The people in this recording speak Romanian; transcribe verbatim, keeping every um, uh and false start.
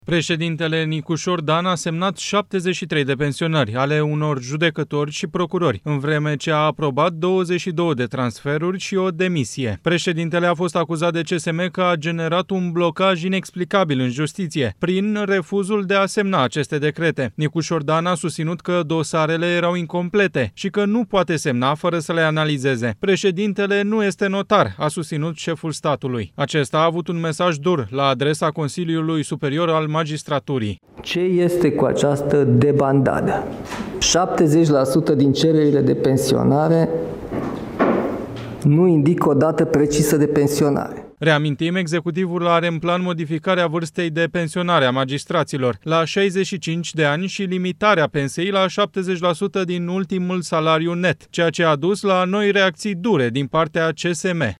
Președintele Nicușor Dan a semnat șaptezeci și trei de pensionări, ale unor judecători și procurori, în vreme ce a aprobat douăzeci și două de transferuri și o demisie. Președintele a fost acuzat de C S M că a generat un blocaj inexplicabil în justiție, prin refuzul de a semna aceste decrete. Nicușor Dan a susținut că dosarele erau incomplete și că nu poate semna fără să le analizeze. Președintele nu este notar, a susținut șeful statului. Acesta a avut un mesaj dur la adresa Consiliului Superior al Magistraturii. Ce este cu această debandadă? șaptezeci la sută din cererile de pensionare nu indică o dată precisă de pensionare. Reamintim, executivul are în plan modificarea vârstei de pensionare a magistraților la șaizeci și cinci de ani și limitarea pensiei la șaptezeci la sută din ultimul salariu net, ceea ce a dus la noi reacții dure din partea C S M.